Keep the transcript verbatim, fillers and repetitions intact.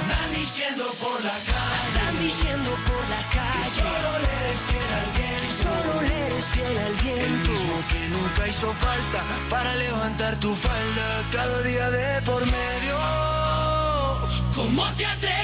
Andan diciendo por la calle, andan diciendo por la calle que solo le eres fiel al viento, que solo le eres fiel al viento. el mismo que nunca hizo falta para levantar tu falda cada día de por medio. ¿Cómo te atreves?